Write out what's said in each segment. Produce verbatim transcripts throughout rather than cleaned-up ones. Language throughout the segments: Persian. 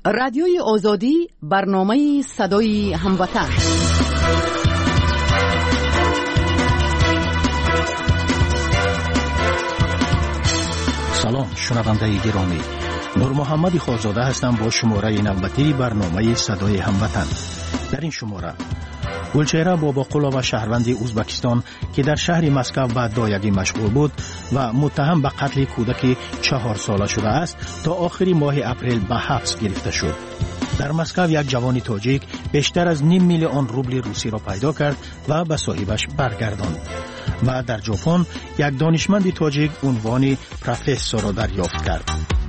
رادیوی آزادی، برنامه صدای هموطن. سلام شنونده گرامی، نور محمد خورزاده هستم با شماره نوبتی برنامه صدای هموطن. در این شماره گلچهره باباقولا و شهروند ازبکستان که در شهر مسکو به دایگی مشغول بود و متهم به قتل کودک چهار ساله شده است تا آخر ماه اپریل به حبس گرفته شد. در مسکو یک جوان تاجیک بیشتر از نیم میلیون روبل روسی را پیدا کرد و به صاحبش برگرداند. و در ژاپن یک دانشمند تاجیک عنوان پروفسور را دریافت کرد.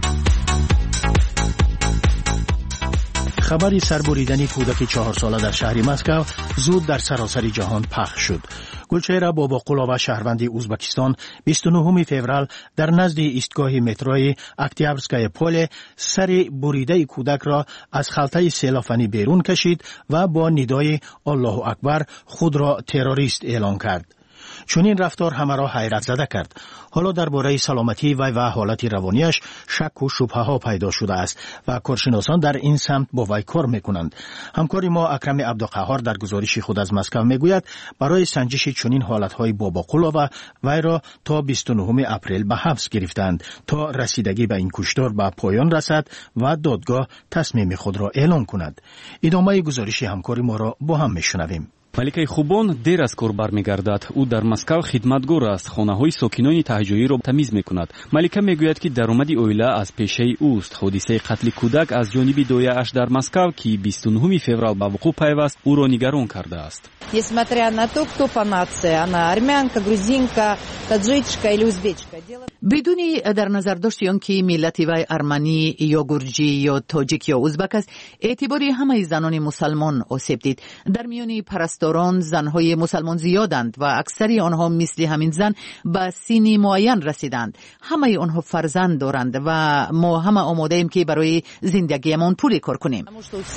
خبری سربریدن کودک چهار ساله در شهر مسکو زود در سراسر جهان پخش شد. گلچهره باباقولا و شهروند ازبکستان بیست و نهم فوریه در نزد ایستگاه متروی اکتیابرسکای پل سر بریده کودک را از خلطه سیلافنی بیرون کشید و با ندای الله اکبر خود را تروریست اعلام کرد. چون این رفتار همه را حیرت زده کرد. حالا درباره سلامتی وی و حالت روانیش شک و شبهه ها پیدا شده است و کارشناسان در این سمت با وی کار میکنند. همکار ما اکرم عبدالقهار در گزارش خود از مسکو میگوید برای سنجش چنین حالتهای باباقولا و وی را تا بیست و نهم اپریل به حبس گرفتند تا رسیدگی به این کشتار به پایان رسد و دادگاه تصمیم خود را اعلان کند. ادامه گزارش همکار ما را با هم میشنویم. маликаи хубон дер аз кор бармегардад. ӯ дар маскав хидматгор аст. хонаҳои сокинони таҳҷоиро тамиз мекунад. малика мегӯяд ки даромади оила аз пешаи ӯст. ҳодисаи қатли кӯдак аз ҷониби дояаш дар маскав ки бисту нӯҳуми феврал ба вуқӯъ пайваст ӯро нигарон кардааст. Несмотря на то, кто по нации, она армянка, грузинка, таджичка или узбечка. بدون در نظر داشتی آن که ملت وی ارمنی یا گرجی یا تاجیک یا ازبک است، اعتباری همه زنان مسلمان آسیب دید. در میان پرستاران زنهای مسلمان زیادند و اکثری آنها مثل همین زن به سنی معین رسیدند. همه آنها فرزند دارند و ما همه آماده ایم که برای زندگیمان پول کار کنیم.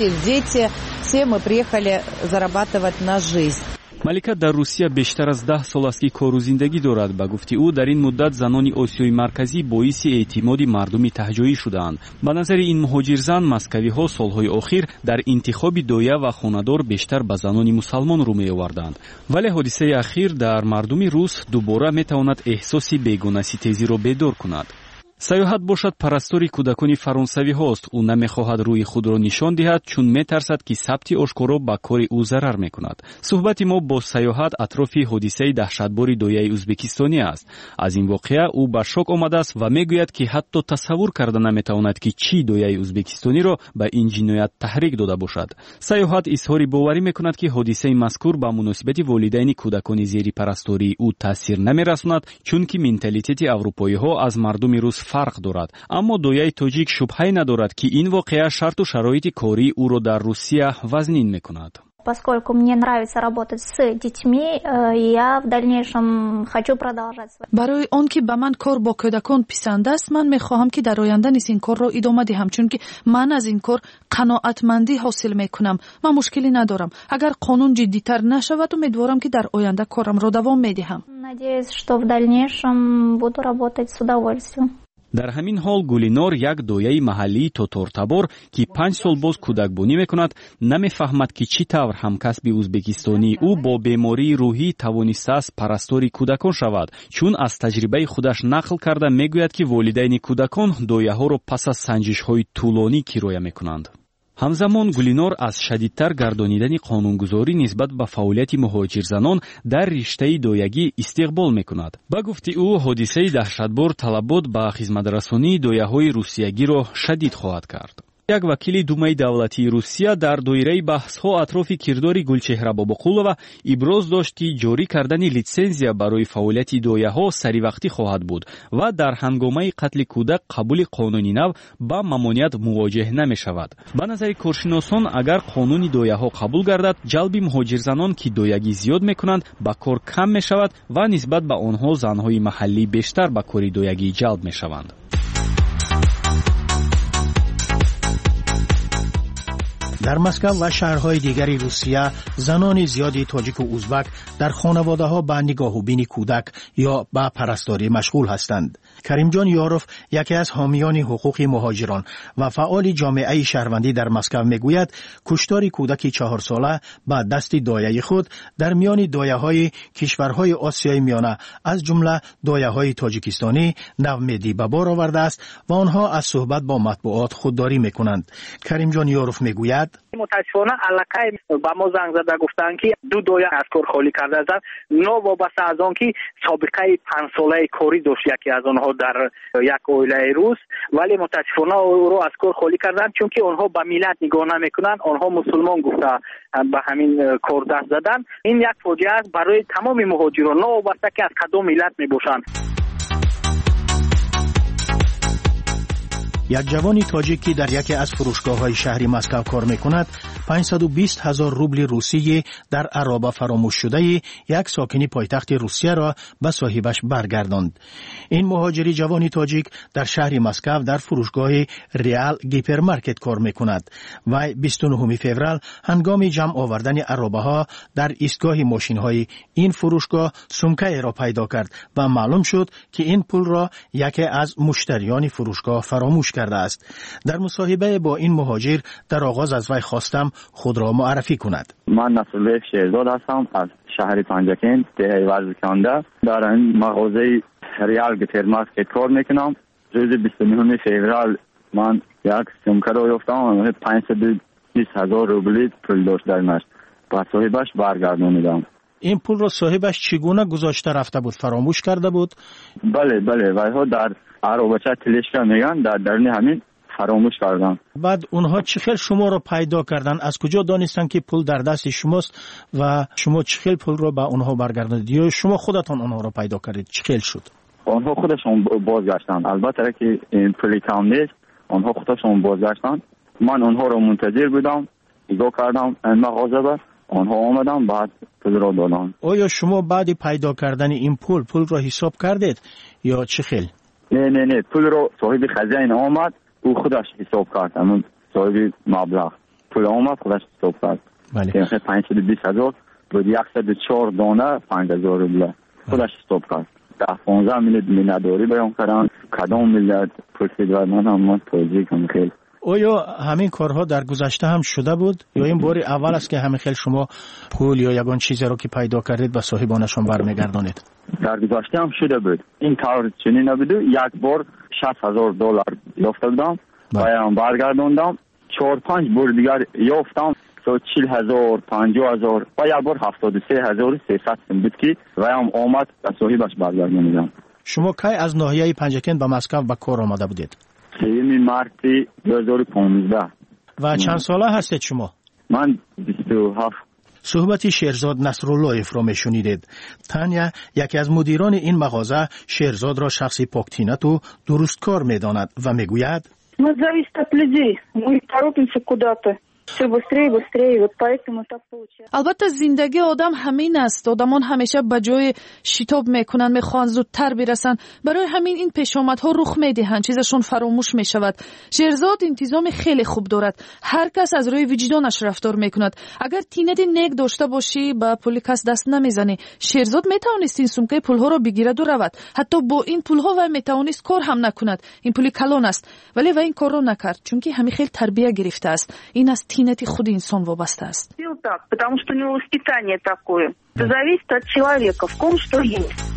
малика дар русия бештар аз даҳ сол аст ки кору зиндагӣ дорад. ба гуфти ӯ дар ин муддат занони осиёи марказӣ боиси эътимоди мардуми таҳҷоӣ шудаанд. ба назари ин муҳоҷирзан маскавиҳо солҳои охир дар интихоби доя ва хонадор бештар ба занони мусалмон рӯ меоварданд. вале ҳодисаи ахир дар мардуми рус дубора метавонад эҳсоси бегонаситезиро бедор кунад. саёҳат бошад парастори кӯдакони фаронсавиҳост. ӯ намехоҳад рӯи худро нишон диҳад, чун метарсад ки сабти ошкоро ба кори ӯ зарар мекунад. суҳбати мо бо саёҳат атрофи ҳодисаи таҳшатбори дояи ӯзбекистонӣ аст. аз ин воқеа ӯ ба шок омадааст ва мегӯяд ки ҳатто тасаввур карда наметавонад ки чӣ дояи ӯзбекистониро ба ин ҷиноят таҳрик дода бошад. саёҳат изҳори боварӣ мекунад ки ҳодисаи мазкур ба муносибати волидайни кӯдакони зери парастории ӯ таъсир намерасонад, чунки менталитети аврупоиҳо аз мардуми рус фарқ дорад. аммо дояи тоҷик шубҳае надорад ки ин воқеа шарту шароити кории ӯро дар Русия вазнин мекунад. Поскольку мне нравится работать с детьми, я в дальнейшем хочу продолжать. برای آن که به من کار با کودکان پسند است، من میخواهم که در آینده نیز این کار را ادامه دهم، چون که من از این کار قناعتمندی حاصل میکنم. من مشکلی ندارم. اگر قانون جدی‌تر نشود، امیدوارم که در آینده کارم را دوام میدهم. Надеюсь, что в дальнейшем буду работать с удовольствием. дар ҳамин ҳол гулинор як дояи маҳаллии тотортабор ки панҷ сол боз кӯдакбонӣ мекунад намефаҳмад ки чӣ тавр ҳамкасби ӯзбекистонии ӯ бо бемории рӯҳӣ тавонистааст парастори кӯдакон шавад. чун аз таҷрибаи худаш нақл карда мегӯяд ки волидайни кӯдакон дояҳоро пас аз санҷишҳои тӯлонӣ кироя мекунанд. ҳамзамон гулинор аз шадидтар гардонидани қонунгузорӣ нисбат ба фаъолияти муҳоҷирзанон дар риштаи доягӣ истиқбол мекунад. ба гуфти ӯ ҳодисаи таҳшатбор талабот ба хизматрасонии дояҳои русиягиро шадид хоҳад кард. як вакили думаи давлатии Русия дар доираи баҳсҳо атрофи кирдори Гулчеҳра Бобоқулова иброз дошт ки ҷорӣ кардани литсензия барои фаъолияти дояҳо саривақтӣ хоҳад буд ва дар ҳангомаи қатли кӯдак қабули қонуни нав ба мамоният мувоҷеҳ намешавад. ба назари коршиносон агар қонуни дояҳо қабул гардад, ҷалби муҳоҷирзанон ки доягӣ зиёд мекунанд ба кор кам мешавад ва нисбат ба онҳо занҳои маҳаллӣ бештар ба кори доягӣ ҷалб мешаванд. در مسکو و شهرهای دیگری روسیه زنان زیادی تاجیک و ازبک در خانواده‌ها به نگاهوبین کودک یا به پرستاری مشغول هستند. کریم جان یاروف یکی از حامیان حقوق مهاجران و فعال جامعه شهروندی در مسکو میگوید کشتار کودکی چهار ساله با دست دایه خود در میان دایه‌های کشورهای آسیای میانه از جمله دایه‌های تاجیکستانی نومیدی به بار آورده است و آنها از صحبت با مطبوعات خودداری میکنند. کریم جان یاروف میگوید متاسفانه علاقه با ما زنگ زده گفتن که دو دایه از کار خالی کرده است. نو وابسته از آن که سابقه پنج ساله کاری داشت یکی از آنها در یک اویله روس، ولی متاسفانه او رو از کار خالی کردن چون که آنها به ملت نگاه نمیکنن، آنها مسلمان گفته به همین کار دست زدن. این یک فاجعه است برای تمام مهاجران، نو وابسته که از کدام ملت میباشند. یک جوانی تاجیکی در یکی از فروشگاه‌های شهری مسکو کار می‌کند پانصد و بیست هزار روبل روسی در عرابه فراموش شده یک ساکنی پایتخت روسیه را به صاحبش برگرداند. این مهاجری جوانی تاجیک در شهر مسکو در فروشگاه ریال گیپرمارکت کار می‌کند و بیست و نهم فوریه هنگام جمع آوردن عرابه‌ها در ایستگاه ماشین‌های این فروشگاه سمکه را پیدا کرد و معلوم شد که این پول را یکی از مشتریان فروشگاه فراموش کرده است. در مصاحبه با این مهاجر در آغاز از وی خواستم خود را معرفی کند. من نصرالله شیرزاد هستم از شهر پنجکین دهه ورزکنده. در این مغازه ریال گیپرمارکت کار میکنم. روز بیست و نهم فوریه من یک سمکه را یافتم، پانصد و بیست هزار روبل پول داشت درش. با صاحبش برگردانیدم. این پول را صاحبش چگونه گذاشته رفته بود؟ فراموش کرده بود؟ بله بله، ویها در عربچه تلشکا میگن در درون همین فراموش کردن. بعد اونها چخیل شما را پیدا کردن؟ از کجا دانستن که پول در دست شماست و شما چخیل پول را به اونها برگرداندید یا شما خودتان اونها را پیدا کردید؟ چخیل شد؟ آنها خودشون بازگشتن. البته که این پولی کم نیست، آنها خودشون بازگشتن. من اونها را منتظر بودم، نگاه کردم این مغازه با آنها آمدن، بعد پول را دادن. آیا شما بعد پیدا کردن این پول پول را حساب کردید یا چخیل؟ نه نه نه، پول رو صاحب خزانه آمد، او خودش حساب کرد. همون صاحب مبلغ پول آمد خودش حساب کرد. بله. که پانصد و بیست هزار بود، صد و چهار دانه پنج هزار روبل خودش حساب کرد. ده پانزده میلیارد میلیارداری بیان کردن. کدام میلیارد پول فدرال من هم من توضیح کنم خیلی. آیا همین کارها در گذشته هم شده بود یا این بار اول است که همین خیلی شما پول یا یگان چیزی رو که پیدا کردید به صاحبانشون برمیگردانید؟ در گذشته هم شده بود. این کار چنین نبود. یک بار شصت هزار دلار یافته بودم و هم برگرداندم. چهار پنج بار دیگر یافتم تو چهل هزار پنجاه هزار و یک بار هفتاد و سه هزار و سیصد بود که و هم آمد به صاحبش برگرداندم. شما کی از ناحیه پنجکین به مسکو به کار آمده بودید؟ سوم مارس دو هزار و پانزده. و چند ساله هستید شما؟ من بیست و هفت. صحبتی شیرزاد نصراللهیف را میشنیدید. تانیا یکی از مدیران این مغازه شیرزاد را شخصی پاکتینت و درستکار میداند و میگوید ما зависит от людей. Мы торопимся куда-то. все быстрее быстрее, вот поэтому так получается. البته زندگی آدم همین است. آدمان همیشه به جای شتاب میکنن، میخوان زودتر برسن. برای همین این پیشامدها رخ میدهند، چیزشون فراموش میشود. شیرزاد انتظام خیلی خوب دارد. هر کس از روی وجدانش رفتار میکند. اگر تینت نیک داشته باشی با پول کس دست نمیزنی. شیرزاد میتوانست این سمکه پولها را بگیرد و رود. حتی با این پولها و میتوانست کار هم نکند. این پول کلان است، ولی و این کار را نکرد چون که همین خیلی تربیت گرفته است. این از تینت خود انسان وابسته است. Так, потому что у него воспитание такое. Это зависит от человека, в ком что есть.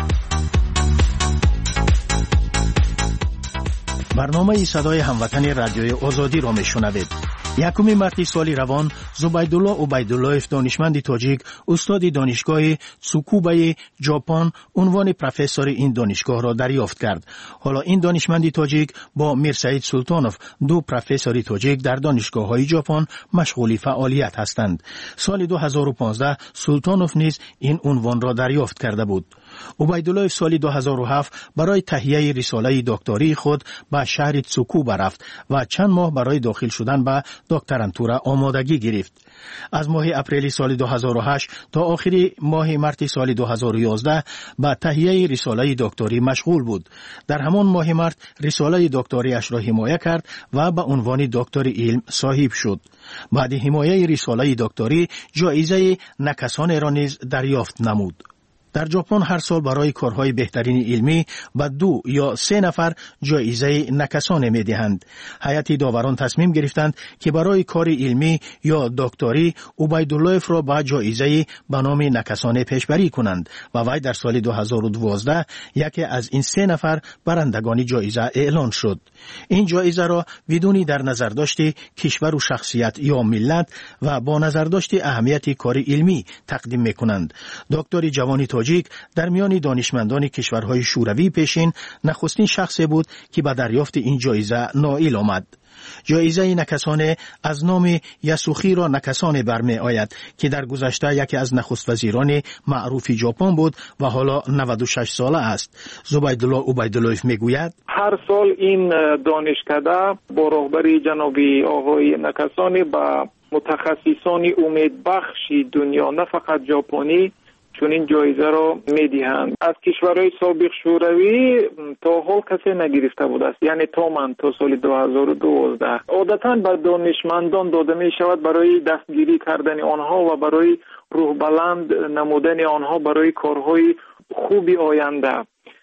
برنامه صدای هموطن رادیوی آزادی را میشنوید. یکم مارس سال روان زبیدالله عبیداللهیف دانشمند تاجیک استاد دانشگاه تسوکوبای ژاپن عنوان پروفسور این دانشگاه را دریافت کرد. حالا این دانشمند تاجیک با میرسعید سلطانوف دو پروفسور تاجیک در دانشگاه‌های ژاپن مشغول فعالیت هستند. سال دو هزار و پانزده سلطانوف نیز این عنوان را دریافت کرده بود. عبیدالله سال دو هزار و هفت برای تهیه رساله دکتری خود به شهر تسوکوبا رفت و چند ماه برای داخل شدن به دکترانتور آمادگی گرفت. از ماه اپریل سال دو هزار و هشت تا آخر ماه مارس سال دو هزار و یازده به تهیه رساله دکتری مشغول بود. در همان ماه مارس رساله دکتریش را حمایت کرد و به عنوان دکتر علم صاحب شد. بعد حمایت رساله دکتری جایزه نکسان را نیز دریافت نمود. در ژاپن هر سال برای کارهای بهترین علمی به دو یا سه نفر جایزه نکسانه می‌دهند. هیئت داوران تصمیم گرفتند که برای کار علمی یا دکتری عبیدالله‌اف را به جایزه به نام نکسانه پیشبری کنند و وی در سال دو هزار و دوازده یکی از این سه نفر برندگان جایزه اعلان شد. این جایزه را بدون در نظر داشت کشور و شخصیت یا ملت و با نظر داشت اهمیت کار علمی تقدیم می‌کنند. دکتر جوانی تاجیک در میان دانشمندان کشورهای شوروی پیشین نخستین شخصی بود که به دریافت این جایزه نائل آمد. جایزه نکسانه از نام یاسوخی را نکسانه برمی آید که در گذشته یکی از نخست وزیران معروف ژاپن بود و حالا نود و شش ساله است. زبیدالله عبیدالله‌اف میگوید هر سال این دانشکده با رهبری جناب آقای نکسانه با متخصصان امیدبخش دنیا نه فقط ژاپنی چون این جایزه را میدهند. از کشورهای سابق شوروی تا حال کسی نگرفته بود است، یعنی تا من تا سال دو هزار و دوازده. عادتاً به دانشمندان داده می شود برای دستگیری کردن آنها و برای روح بلند نمودن آنها برای کارهای خوبی آینده.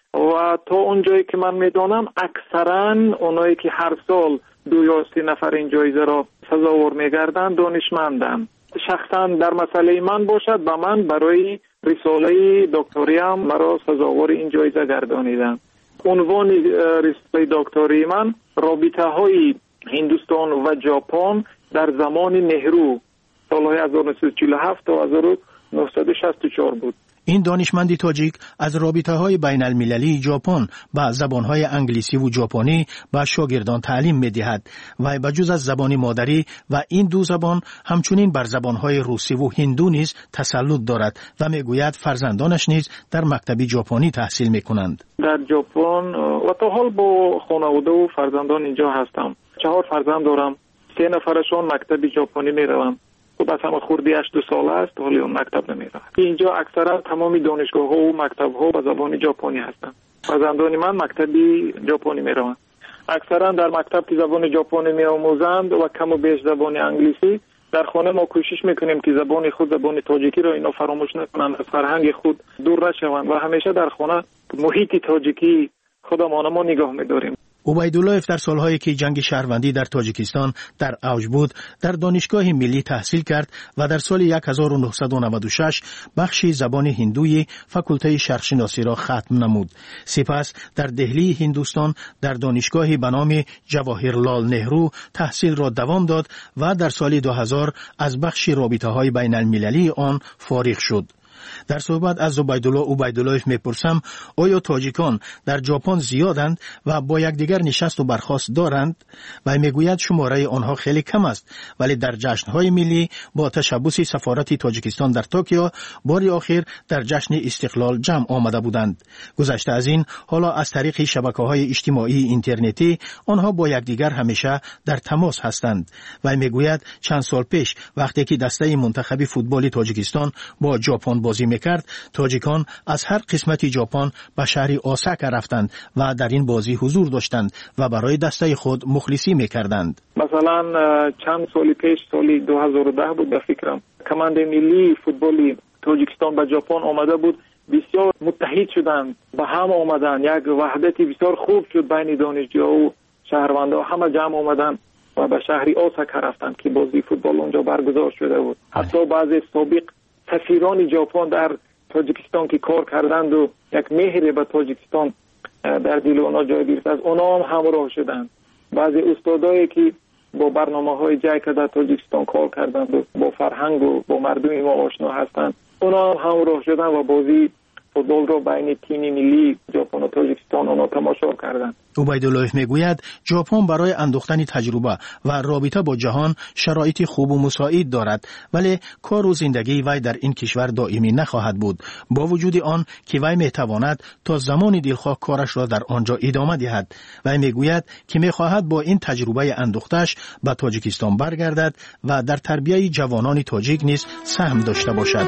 و تا اونجایی که من میدانم اکثرا اونایی که هر سال دو یا سه نفر این جایزه را سزاوار میگردند دانشمندند. شخصا در مسئله من باشد به من برای رساله دکتریم مرا سزاوار این جایزه گردانیدن. عنوان رساله دکتری من رابطه های هندوستان و ژاپن در زمان نهرو سالهای هزار و نهصد و چهل و هفت تا هزار و نهصد و شصت و چهار بود. این دانشمندی تاجیک از رابطه‌های بین المللی ژاپن با زبان‌های انگلیسی و ژاپنی به شاگردان تعلیم می‌دهد و بجز از زبان مادری و این دو زبان همچنین بر زبان‌های روسی و هندو نیز تسلط دارد و می‌گوید فرزندانش نیز در مکتب ژاپنی تحصیل می‌کنند. در ژاپن و تا حال با خانواده و فرزندان اینجا هستم. چهار فرزند دارم. سه نفرشون مکتب ژاپنی می‌روند. خب از همه خوردی هشت دو ساله است ولی اون مکتب نمیره. اینجا اکثرا تمام دانشگاه ها و مکتب ها به زبان ژاپنی هستند. فرزندان من مکتبی ژاپنی میروند. اکثرا در مکتب که زبان ژاپنی میآموزند و کم و بیش زبان انگلیسی، در خانه ما کوشش میکنیم که زبان خود زبان تاجیکی را اینا فراموش نکنند، از فرهنگ خود دور نشوند و همیشه در خانه محیط تاجیکی خودمان ما نگاه میداریم. عبیدالله‌اف در سالهایی که جنگ شهروندی در تاجیکستان در اوج بود در دانشگاه ملی تحصیل کرد و در سال هزار و نهصد و نود و شش بخش زبان هندوی فاکولته شرقشناسی را ختم نمود. سپس در دهلی هندوستان در دانشگاهی به نام جواهرلال نهرو تحصیل را دوام داد و در سال دو هزار از بخش رابطه‌های بین المللی آن فارغ شد. در صحبت از زبیدالله عبیدالله‌اف میپرسم آیا تاجیکان در ژاپن زیادند و با یکدیگر نشست و برخاست دارند؟ و میگوید شماره آنها خیلی کم است ولی در جشن‌های ملی با تشبث سفارت تاجیکستان در توکیو بار آخر در جشن استقلال جمع آمده بودند. گذشته از این حالا از طریق شبکه‌های اجتماعی اینترنتی آنها با یکدیگر همیشه در تماس هستند. و میگوید چند سال پیش وقتی که دسته منتخب فوتبال تاجیکستان با ژاپن بازی میکرد تاجیکان از هر قسمت ژاپن به شهر اوساکا رفتند و در این بازی حضور داشتند و برای دسته خود مخلصی میکردند. مثلا چند سال پیش سال دو هزار و ده بود به فکرم کماند ملی فوتبالی تاجیکستان به ژاپن آمده بود، بسیار متحد شدند به هم آمدند، یک وحدت بسیار خوب شد بین دانشجوها و شهروندان، همه جمع آمدند و به شهر اوساکا رفتند که بازی فوتبال اونجا برگزار شده بود. حتی بعضی سابق سفیران ژاپن در تاجیکستان که کار کردند و یک مهر به تاجیکستان در دل اونا جای گرفت از اونا هم همراه شدند. بعضی استادایی که با برنامه‌های جای که در تاجیکستان کار کردند و با فرهنگ و با مردم ما آشنا هستند اونا هم همراه شدند و بازی فوتبال را بین تیم ملی ژاپن و تاجیکستان اونا تماشا کردند. عبیدالله‌اف میگوید ژاپن برای اندوختن تجربه و رابطه با جهان شرایط خوب و مساعد دارد ولی کار و زندگی وی در این کشور دائمی نخواهد بود، با وجود آن که وی میتواند تا زمان دلخواه کارش را در آنجا ادامه دهد. وی میگوید که میخواهد با این تجربه اندوختش به تاجیکستان برگردد و در تربیت جوانان تاجیک نیز سهم داشته باشد.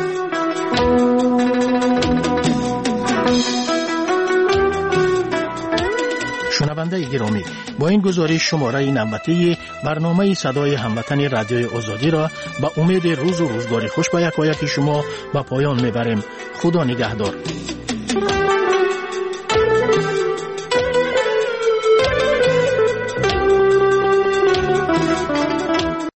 شنونده گرامی، با این گزارش شماره نوبتی برنامه صدای هموطن رادیوی آزادی را با امید روز و روزگاری خوش با یک و یک شما به پایان میبریم. خدا نگهدار.